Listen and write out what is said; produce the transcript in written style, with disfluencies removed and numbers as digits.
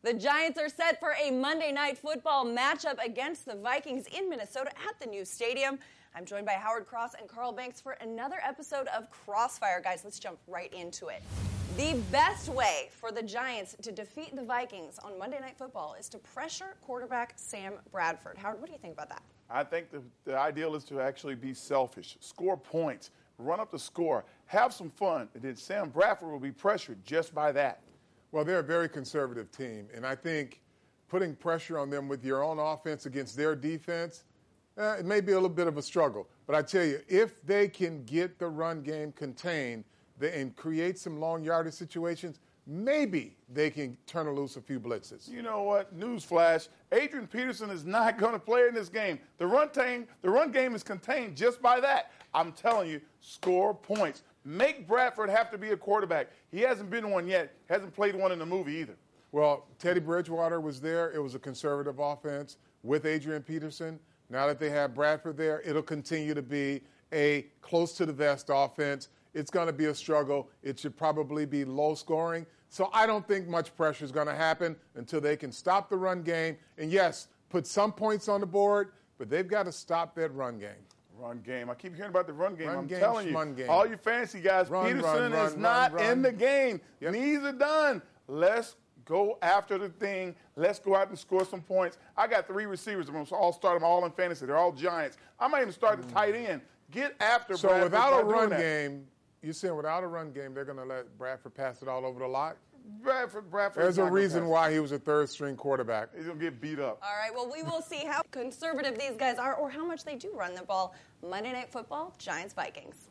The Giants are set for a Monday Night Football matchup against the Vikings in Minnesota at the new stadium. I'm joined by Howard Cross and Carl Banks for another episode of Crossfire. Guys, let's jump right into it. The best way for the Giants to defeat the Vikings on Monday Night Football is to pressure quarterback Sam Bradford. Howard, what do you think about that? I think the ideal is to actually be selfish, score points, run up the score, have some fun, and then Sam Bradford will be pressured just by that. Well, they're a very conservative team, and I think putting pressure on them with your own offense against their defense, it may be a little bit of a struggle. But I tell you, if they can get the run game contained and create some long yardage situations, maybe they can turn loose a few blitzes. You know what? Newsflash, Adrian Peterson is not going to play in this game. The run game is contained just by that. I'm telling you, score points. Make Bradford have to be a quarterback. He hasn't been one yet. Hasn't played one in the movie either. Well, Teddy Bridgewater was there. It was a conservative offense with Adrian Peterson. Now that they have Bradford there, it'll continue to be a close-to-the-vest offense. It's going to be a struggle. It should probably be low scoring. So I don't think much pressure is going to happen until they can stop the run game. And, yes, put some points on the board, but they've got to stop that run game. Run game. I keep hearing about the run game. I'm game, telling you, all you fantasy guys, Peterson is not in the game. Yep. Knees are done. Let's go after the thing. Let's go out and score some points. I got 3 receivers. I'm going to all start them all in fantasy. They're all Giants. I might even start the tight end. Get after So Bradford without a by run doing that. game, you're saying without a run game, they're going to let Bradford pass it all over the lot? Bradford. There's a reason why he was a third-string quarterback. He's going to get beat up. All right, well, we will see how conservative these guys are or how much they do run the ball. Monday Night Football, Giants-Vikings.